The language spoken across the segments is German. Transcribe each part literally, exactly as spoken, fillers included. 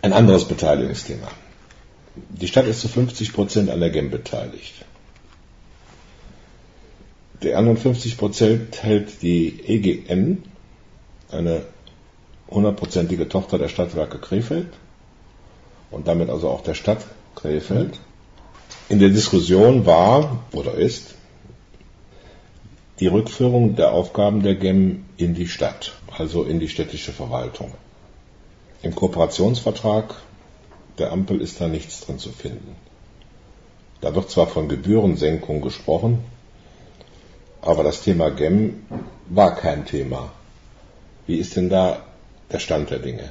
Ein anderes Beteiligungsthema. Die Stadt ist zu fünfzig Prozent an der Gem beteiligt. Die anderen fünfzig Prozent hält die E G N, eine hundertprozentige Tochter der Stadtwerke Krefeld und damit also auch der Stadt Krefeld. In der Diskussion war oder ist die Rückführung der Aufgaben der Gem in die Stadt, also in die städtische Verwaltung. Im Kooperationsvertrag der Ampel ist da nichts drin zu finden. Da wird zwar von Gebührensenkung gesprochen, aber das Thema Gem war kein Thema. Wie ist denn da der Stand der Dinge?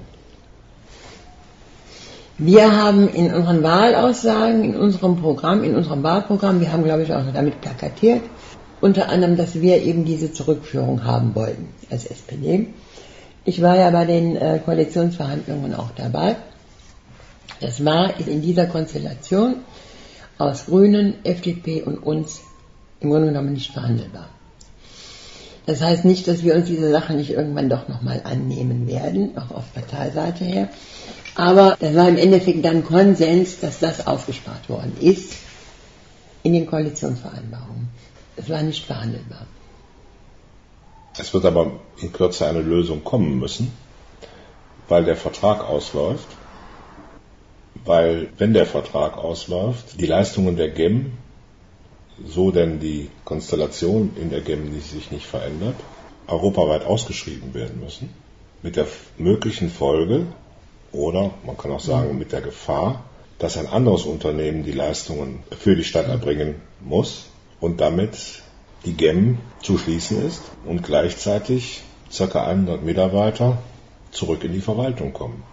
Wir haben in unseren Wahlaussagen, in unserem Programm, in unserem Wahlprogramm, wir haben, glaube ich, auch noch damit plakatiert, unter anderem, dass wir eben diese Zurückführung haben wollten als S P D. Ich war ja bei den äh, Koalitionsverhandlungen auch dabei. Das war in dieser Konstellation aus Grünen, F D P und uns im Grunde genommen nicht verhandelbar. Das heißt nicht, dass wir uns diese Sache nicht irgendwann doch nochmal annehmen werden, auch auf Parteiseite her. Aber das war im Endeffekt dann Konsens, dass das aufgespart worden ist in den Koalitionsvereinbarungen. Es war nicht verhandelbar. Es wird aber in Kürze eine Lösung kommen müssen, weil der Vertrag ausläuft. Weil, wenn der Vertrag ausläuft, die Leistungen der Gem, so denn die Konstellation in der Gem sich nicht verändert, europaweit ausgeschrieben werden müssen. Mit der möglichen Folge, oder man kann auch sagen mit der Gefahr, dass ein anderes Unternehmen die Leistungen für die Stadt erbringen muss und damit die Gem zu schließen ist und gleichzeitig ca. hundert Mitarbeiter zurück in die Verwaltung kommen.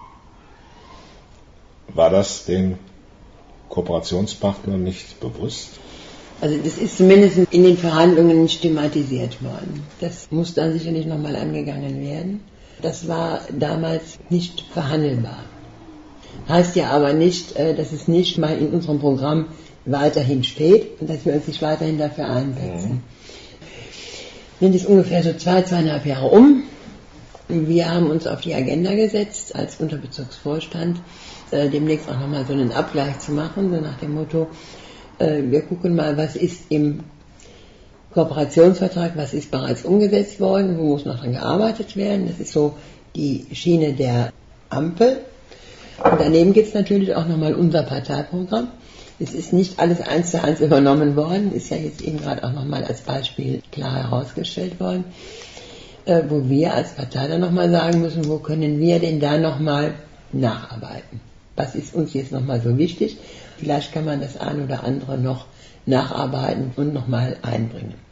War das den Kooperationspartnern nicht bewusst? Also das ist zumindest in den Verhandlungen nicht thematisiert worden. Das muss dann sicherlich nochmal angegangen werden. Das war damals nicht verhandelbar. Heißt ja aber nicht, dass es nicht mal in unserem Programm weiterhin steht und dass wir uns nicht weiterhin dafür einsetzen. Sind jetzt ungefähr so zwei, zweieinhalb Jahre um. Wir haben uns auf die Agenda gesetzt, als Unterbezirksvorstand demnächst auch nochmal so einen Abgleich zu machen, so nach dem Motto, wir gucken mal, was ist im Kooperationsvertrag, was ist bereits umgesetzt worden, wo muss noch dran gearbeitet werden. Das ist so die Schiene der Ampel. Und daneben gibt es natürlich auch nochmal unser Parteiprogramm. Es ist nicht alles eins zu eins übernommen worden, ist ja jetzt eben gerade auch nochmal als Beispiel klar herausgestellt worden, äh, wo wir als Partei dann nochmal sagen müssen, wo können wir denn da nochmal nacharbeiten. Was ist uns jetzt nochmal so wichtig? Vielleicht kann man das ein oder andere noch nacharbeiten und nochmal einbringen.